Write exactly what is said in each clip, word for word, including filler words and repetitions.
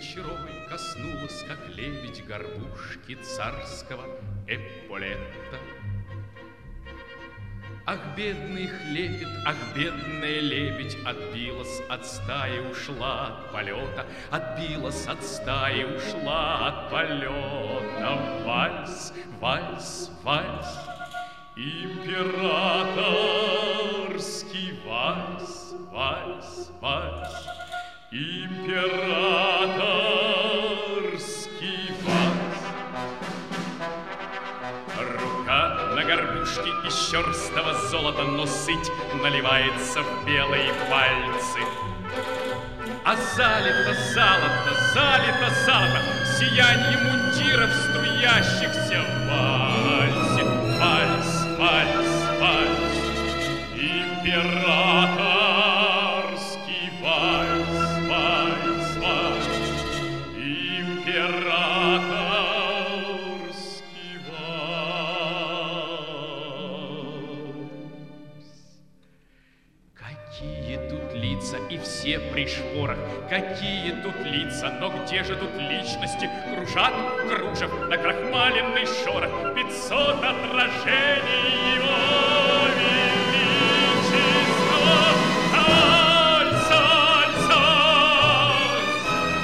гончаровой коснулась, как лебедь, горбушки царского эполета. Ах, бедный хлебет, ах, бедная лебедь, отбилась от стаи, ушла от полета, отбилась от стаи, ушла от полета. Вальс, вальс, вальс, императорский вальс, вальс, вальс, императорский вальс. Рука на горбушке из черстого золота, но сыть наливается в белые пальцы. А залито золото, залито золото, сияние мундиров, струящихся в вальсе. Вальс, вальс, вальс, императорский вальс, вальс, вальс, императорский вальс. Какие тут лица, и все при шпорах, какие тут лица, но где же тут личности? Кружат кружев на крахмаленный шорох, пятьсот отражений его величества. Альс, альс, альс.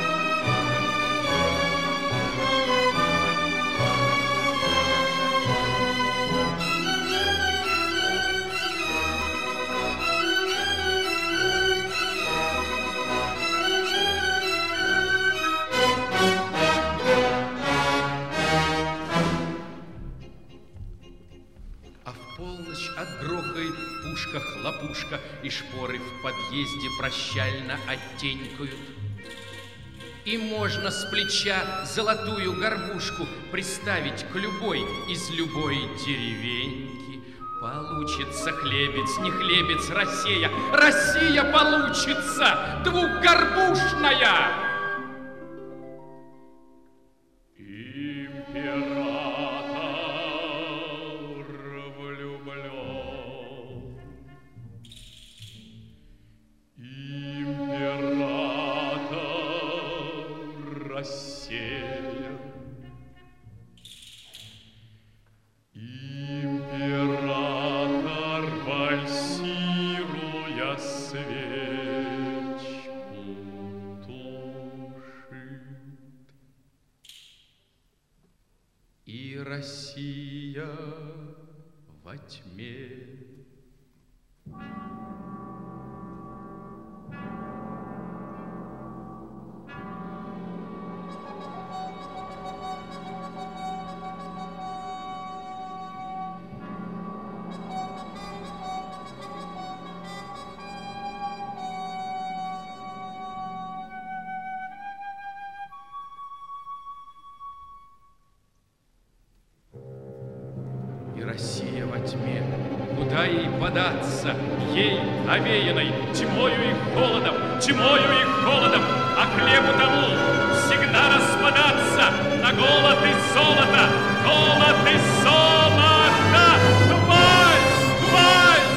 Отгрохает пушка-хлопушка, и шпоры в подъезде прощально оттенькают. И можно с плеча золотую горбушку приставить к любой из любой деревеньки. Получится хлебец, не хлебец, Россия, Россия получится двухгорбушная! Император, вальсируя, свечку тушит. И Россия во тьме. И Россия во тьме, куда ей податься, ей, овеянной тьмою и холодом, тьмою и холодом, а хлебу тому всегда распадаться на голод и золото, голод и золото. Вальс, вальс!